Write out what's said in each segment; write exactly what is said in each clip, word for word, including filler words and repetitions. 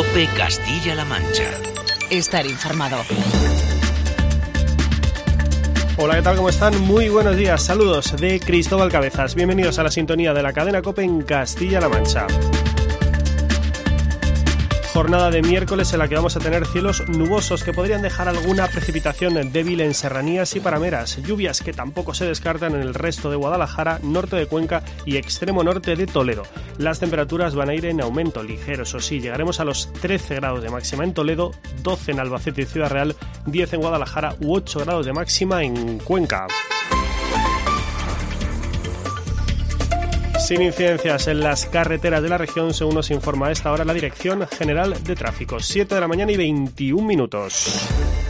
COPE Castilla-La Mancha. Estar informado. Hola, ¿qué tal? ¿Cómo están? Muy buenos días. Saludos de Cristóbal Cabezas. Bienvenidos a la sintonía de la cadena COPE en Castilla-La Mancha. Jornada de miércoles en la que vamos a tener cielos nubosos que podrían dejar alguna precipitación débil en serranías y parameras. Lluvias que tampoco se descartan en el resto de Guadalajara, norte de Cuenca y extremo norte de Toledo. Las temperaturas van a ir en aumento ligero, eso sí, llegaremos a los trece grados de máxima en Toledo, doce en Albacete y Ciudad Real, diez en Guadalajara u ocho grados de máxima en Cuenca. Sin incidencias en las carreteras de la región, según nos informa a esta hora la Dirección General de Tráfico. siete de la mañana y veintiún minutos.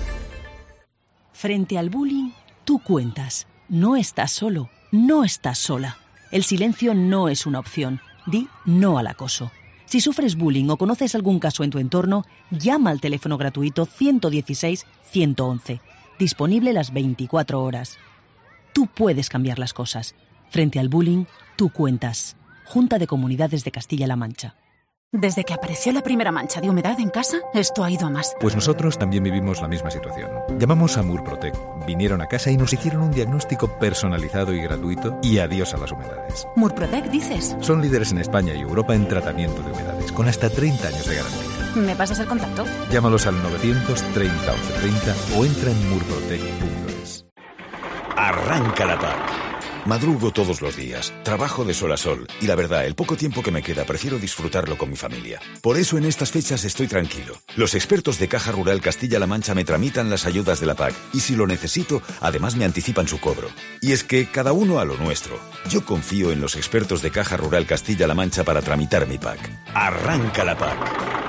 Frente al bullying, tú cuentas. No estás solo, no estás sola. El silencio no es una opción. Di no al acoso. Si sufres bullying o conoces algún caso en tu entorno, llama al teléfono gratuito ciento dieciséis ciento once. Disponible las veinticuatro horas. Tú puedes cambiar las cosas. Frente al bullying, tú cuentas. Junta de Comunidades de Castilla-La Mancha. Desde que apareció la primera mancha de humedad en casa, esto ha ido a más. Pues nosotros también vivimos la misma situación. Llamamos a Murprotec, vinieron a casa y nos hicieron un diagnóstico personalizado y gratuito y adiós a las humedades. ¿Murprotec dices? Son líderes en España y Europa en tratamiento de humedades, con hasta treinta años de garantía. ¿Me pasas el contacto? Llámalos al novecientos treinta once treinta o entra en murprotec punto es. Arranca la P A C. Madrugo todos los días, trabajo de sol a sol y la verdad, el poco tiempo que me queda prefiero disfrutarlo con mi familia. Por eso en estas fechas estoy tranquilo. Los expertos de Caja Rural Castilla-La Mancha me tramitan las ayudas de la P A C y si lo necesito, además me anticipan su cobro. Y es que cada uno a lo nuestro. Yo confío en los expertos de Caja Rural Castilla-La Mancha para tramitar mi P A C. Arranca la P A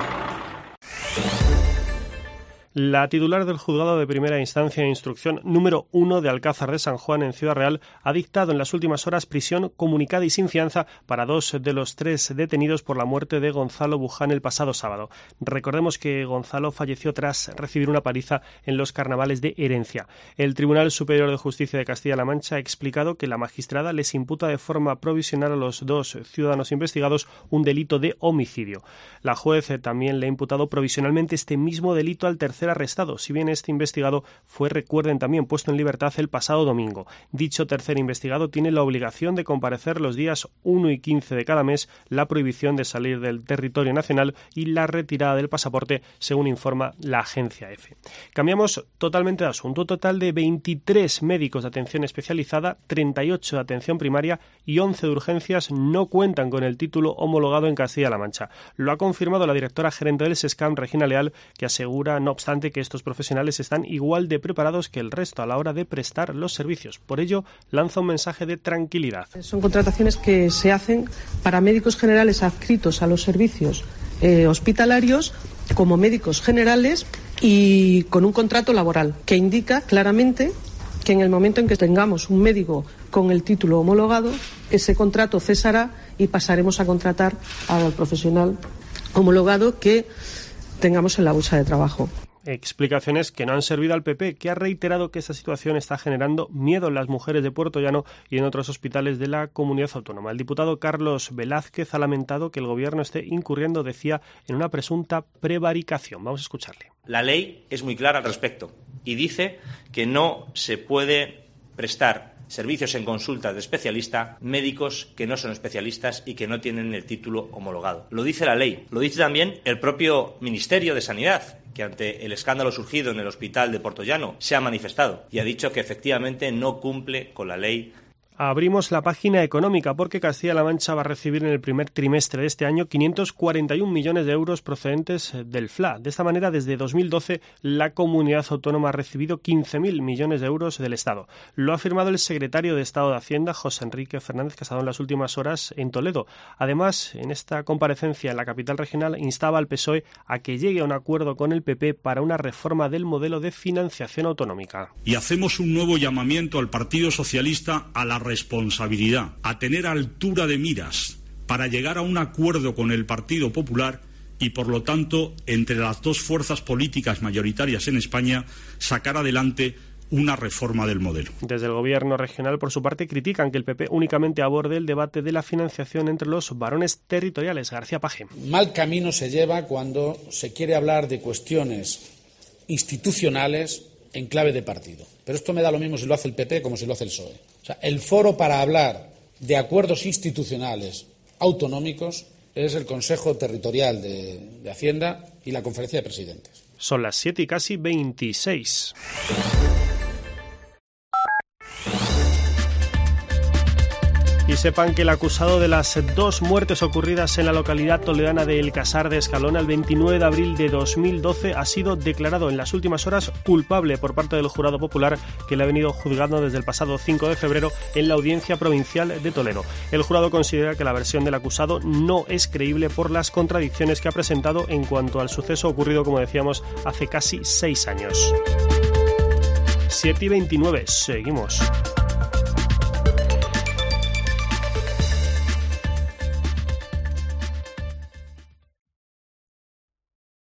C. La titular del Juzgado de Primera Instancia e Instrucción número uno de Alcázar de San Juan en Ciudad Real ha dictado en las últimas horas prisión comunicada y sin fianza para dos de los tres detenidos por la muerte de Gonzalo Buján el pasado sábado. Recordemos que Gonzalo falleció tras recibir una paliza en los carnavales de Herencia. El Tribunal Superior de Justicia de Castilla-La Mancha ha explicado que la magistrada les imputa de forma provisional a los dos ciudadanos investigados un delito de homicidio. La juez también le ha imputado provisionalmente este mismo delito al tercer arrestado, si bien este investigado fue, recuerden, también puesto en libertad el pasado domingo. Dicho tercer investigado tiene la obligación de comparecer los días uno y quince de cada mes, la prohibición de salir del territorio nacional y la retirada del pasaporte, según informa la agencia EFE. Cambiamos totalmente de asunto. Un total de veintitrés médicos de atención especializada, treinta y ocho de atención primaria y once de urgencias no cuentan con el título homologado en Castilla-La Mancha. Lo ha confirmado la directora gerente del SESCAM, Regina Leal, que asegura, no obstante, que estos profesionales están igual de preparados que el resto a la hora de prestar los servicios. Por ello, lanza un mensaje de tranquilidad. Son contrataciones que se hacen para médicos generales adscritos a los servicios eh, hospitalarios como médicos generales y con un contrato laboral que indica claramente que en el momento en que tengamos un médico con el título homologado, ese contrato cesará y pasaremos a contratar al profesional homologado que tengamos en la bolsa de trabajo. Explicaciones que no han servido al P P, que ha reiterado que esta situación está generando miedo en las mujeres de Puertollano y en otros hospitales de la comunidad autónoma. El diputado Carlos Velázquez ha lamentado que el gobierno esté incurriendo, decía, en una presunta prevaricación. Vamos a escucharle. La ley es muy clara al respecto y dice que no se puede prestar servicios en consulta de especialista, médicos que no son especialistas y que no tienen el título homologado. Lo dice la ley, lo dice también el propio Ministerio de Sanidad, que ante el escándalo surgido en el hospital de Puertollano se ha manifestado y ha dicho que efectivamente no cumple con la ley. Abrimos la página económica porque Castilla-La Mancha va a recibir en el primer trimestre de este año quinientos cuarenta y un millones de euros procedentes del F L A. De esta manera, desde dos mil doce, la comunidad autónoma ha recibido quince mil millones de euros del Estado. Lo ha afirmado el secretario de Estado de Hacienda, José Enrique Fernández, que ha estado en las últimas horas en Toledo. Además, en esta comparecencia en la capital regional, instaba al P S O E a que llegue a un acuerdo con el P P para una reforma del modelo de financiación autonómica. Y hacemos un nuevo llamamiento al Partido Socialista a la responsabilidad, a tener altura de miras para llegar a un acuerdo con el Partido Popular y, por lo tanto, entre las dos fuerzas políticas mayoritarias en España, sacar adelante una reforma del modelo. Desde el Gobierno regional, por su parte, critican que el P P únicamente aborde el debate de la financiación entre los varones territoriales. García Paje. Mal camino se lleva cuando se quiere hablar de cuestiones institucionales en clave de partido. Pero esto me da lo mismo si lo hace el P P como si lo hace el P S O E. O sea, el foro para hablar de acuerdos institucionales autonómicos es el Consejo Territorial de, de Hacienda y la Conferencia de Presidentes. Son las siete y casi veintiséis. Y sepan que el acusado de las dos muertes ocurridas en la localidad toledana de El Casar de Escalona el veintinueve de abril de dos mil doce ha sido declarado en las últimas horas culpable por parte del jurado popular que le ha venido juzgando desde el pasado cinco de febrero en la Audiencia Provincial de Toledo. El jurado considera que la versión del acusado no es creíble por las contradicciones que ha presentado en cuanto al suceso ocurrido, como decíamos, hace casi seis años. siete y veintinueve, seguimos.